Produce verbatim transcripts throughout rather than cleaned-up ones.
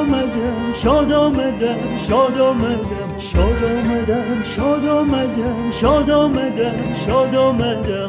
آمدم شاد آمدم شاد آمدم شاد آمدم شاد آمدم شاد آمدم شاد آمدم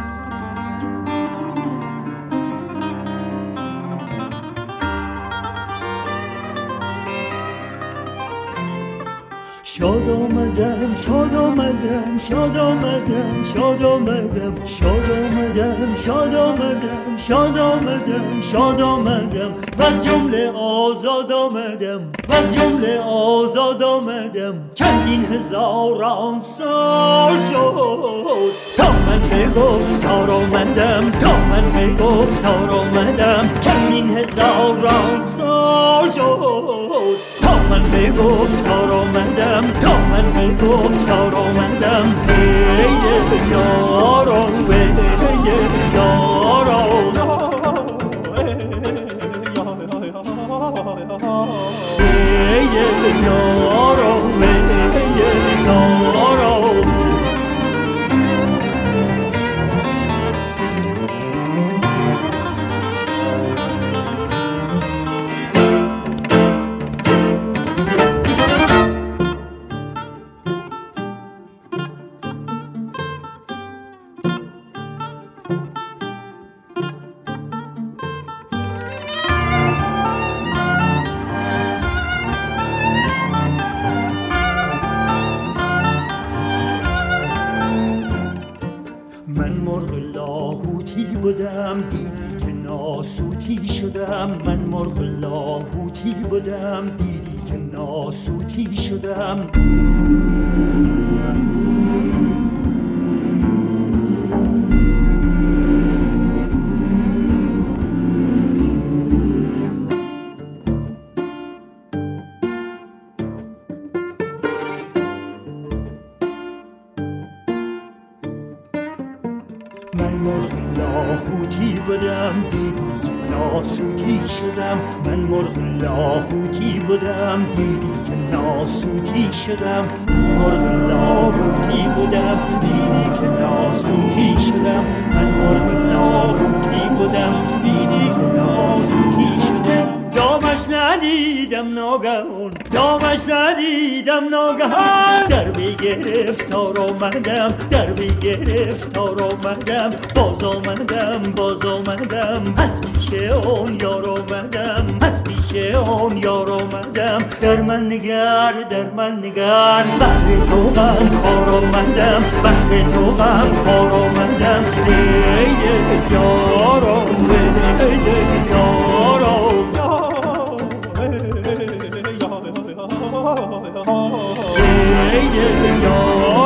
شاد آمدم شاد آمدم شاد آمدم شاد آمدم شاد آمدم شاد آمدم شاد آمدم شاد آمدم و جمله آزاد آمدم و جمله آزاد آمدم چندین هزاران سال شد تا من به گفتار آمدم تا من به گفتار آمدم چندین هزاران سال شد تا من به گفتار آمدم تا من به گفتار آمدم ای یارو ای یارو ای یارو ای یارو بودم دیدی که ناسوتی شدم من مرغ لاهوتی بودم دیدی که ناسوتی شدم من مرغ لاهوتی بودم دیدی که ناسوتی شدم من مرغ لاهوتی بودم دیدی که ناسوتی شدم من مرغ لاهوتی بودم دیدی که ناسوتی شدم من مرغ لاهوتی بودم دیدی که ناسوتی شدم دامش ندیدم ناگهان دامش ندیدم ناگهان در بی گرفتار آمدم در بی گرفتار آمدم باز آمدم باز آمدم از پیش اون یار آمدم از پیش اون یار آمدم در من نگر در من نگر بهر تو غم خوار آمدم بهر تو غم خوار آمدم ای یارو ای یارو ای یارو